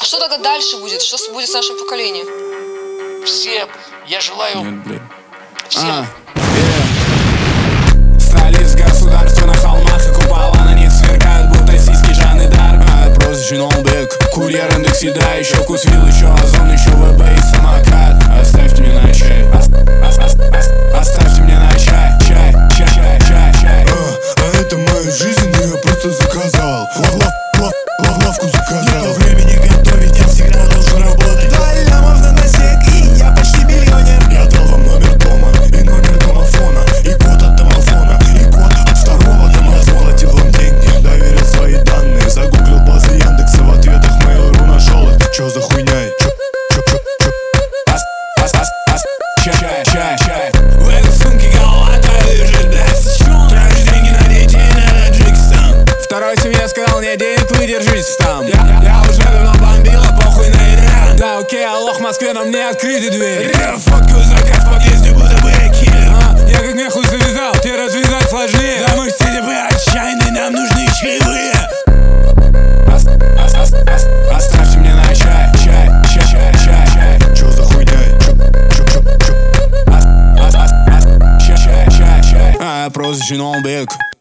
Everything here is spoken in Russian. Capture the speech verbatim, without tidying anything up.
что тогда дальше будет? Что с- будет с нашим поколением? Всем я желаю... Нет, блин. Всем... А, yeah. Столиц государства на холмах и купола на них сверкают, будто сиськи Жанны Дарк. А, прозвище Ноубек, курьер индекс еда, еще вкус вил, еще озон, еще ВБ и самокат. Оставьте мне на чай, ос- ос- ос- ос- оставьте мне на чай, чай, чай, чай, чай, чай. А, а это моя жизнь, но я просто заказал. Лав, лав, лав, лав, лавку заказал. Нету времени готовить, я всегда должен работать. Два лямов на носик, и я почти миллионер. Я дал вам номер дома и номер домофона, и код от домофона, и код от второго дома. Заплатил вам деньги, доверил свои данные, загуглил базы Яндекса, в ответах Mail.ru нашел их. Чё за хуйня? Чё, чё, чё, чё? Ас, ас, ас, ас, чай, чай, чай. В этой сумке голова-то лежит, да? Тратишь деньги на детей, на Таджикистан. Второй семье сказал, нет денег, вы держитесь там. Я, я, я уже давно бомбила, похуй на Иран. Да окей, аллах, в Москве нам не открыты двери. Я фоткаю заказ в подъезде, будто бы я киллер. А, я как мне хуй завязал, ты развязать сложнее. Да мы все бы отчаянные, нам нужны чаевые. Ас, ас, ас, ас, оставьте мне на чай, чай, чай, чай, чай, чай. Чё за хуйня? Чё, чё, чё, чё? Ас, ас, ас, ас, чай, чай, чай, чай. А, прозвище Ноубек.